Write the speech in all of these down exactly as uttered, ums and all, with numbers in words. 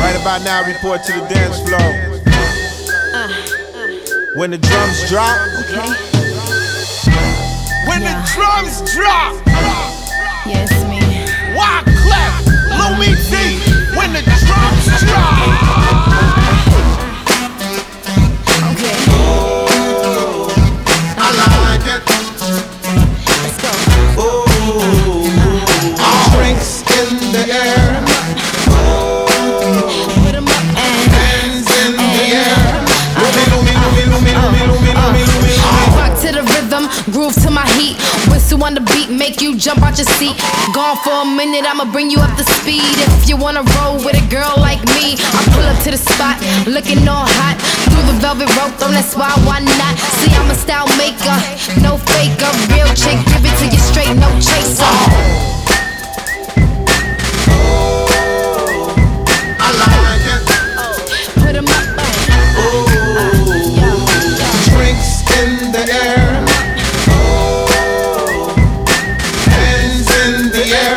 Right about now, report to the dance floor. When the drums drop, Okay. when Yeah. the drums drop, Yeah, it's me. Wyclef, Louis D. When the drums drop, Okay. I like it. Let's go. Ooh, drinks in the air, Put 'em up and hands in the air. Lumi, lumi, lumi, lumi, lumi, lumi, lumi, lumi. rock to the rhythm, groove to my heat. Whistle on the beat, make you jump out your seat. Gone for a minute, I'ma bring you up to speed. If you wanna roll with a girl like me, I pull up to the spot, looking all hot. Through the velvet rope, on that's why, why not? See, I'm a style maker, no faker. Real chick, give it to you straight, no chaser. I like it. Put 'em up, uh, Drinks in the air, hands in the air.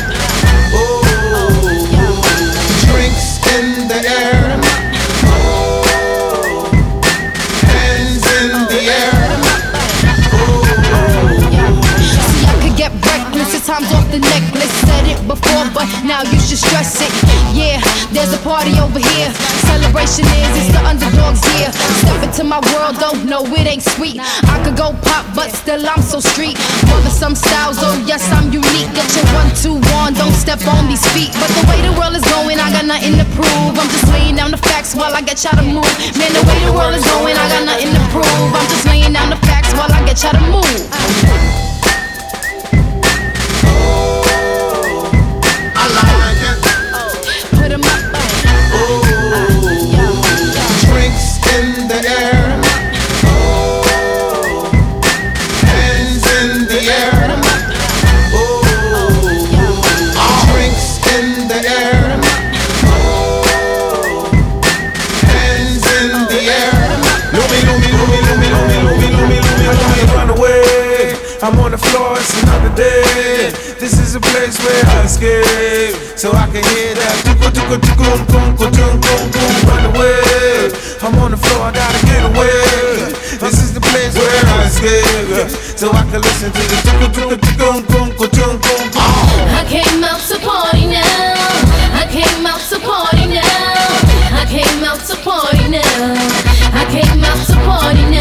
Drinks in the air, hands in the air. See, I could get reckless at times off the necklace. Said it before, but now you should stress it. Yeah, there's a party over here. Celebration is, it's the underdog's year. Step into my world, don't know it ain't sweet. I could go pop, but still I'm so street. Mother some styles, oh yes, I'm unique. Get your one, two, one, don't step on these feet. But the way the world is going, I got nothing to prove. I'm just laying down the facts while I get y'all to move. Man, the way the world is going, I got nothing to prove. I'm just laying down the facts while I get y'all to move. I like it. Put 'em up, uh, Drinks in the air, hands in the air. Drinks in the air, hands in the air. Lumi, lumi, lumi, lumi, lumi, lumi, lumi, lumi. I gotta run away. I'm on the floor, it's another day. This is a place where I escape, so I can hear that tuku tuku tuku tuku tuku tuku. Run away. I'm on the floor, I gotta get away. This is the place where I escape, so I can listen to the tuku tuku tuku tuku tuku tuku. I came out to party now. I came out to party now. I came out to party now. I came out to party now.